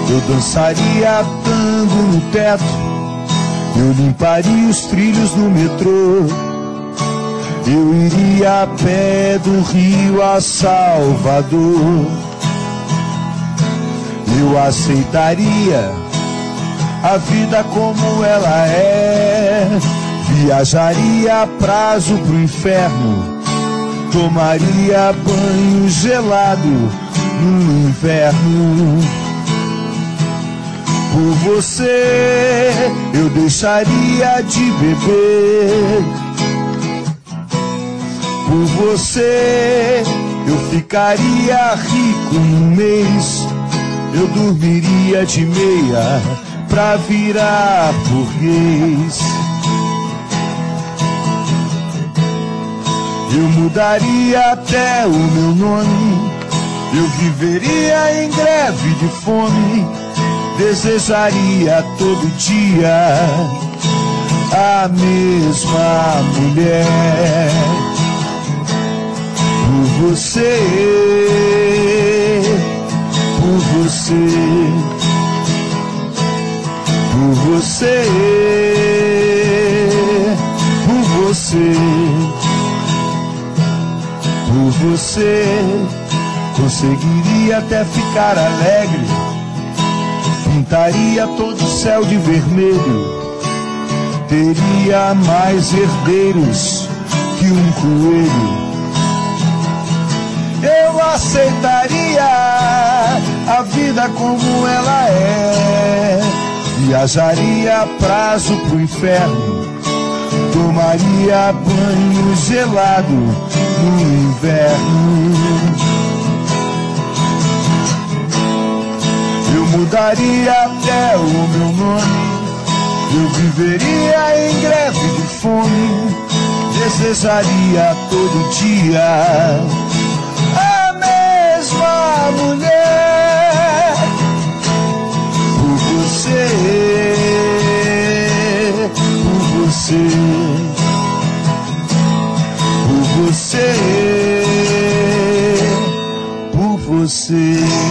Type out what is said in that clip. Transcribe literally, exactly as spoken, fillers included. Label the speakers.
Speaker 1: Eu dançaria tango no teto, eu limparia os trilhos no metrô, eu iria a pé do Rio a Salvador. Eu aceitaria a vida como ela é, viajaria a prazo pro inferno, tomaria banho gelado no inverno. Por você eu deixaria de beber, por você eu ficaria rico em um mês, eu dormiria de meia pra virar burguês. Eu mudaria até o meu nome, eu viveria em greve de fome, desejaria todo dia a mesma mulher. Por você, por você, por você, por você, por você, conseguiria até ficar alegre, pintaria todo o céu de vermelho, teria mais herdeiros que um coelho. Eu aceitaria a vida como ela é, viajaria a prazo pro inferno, tomaria banho gelado no inverno. Eu mudaria até o meu nome, eu viveria em greve de fome, desejaria todo dia a mesma mulher. Por você, por você, por você, por você.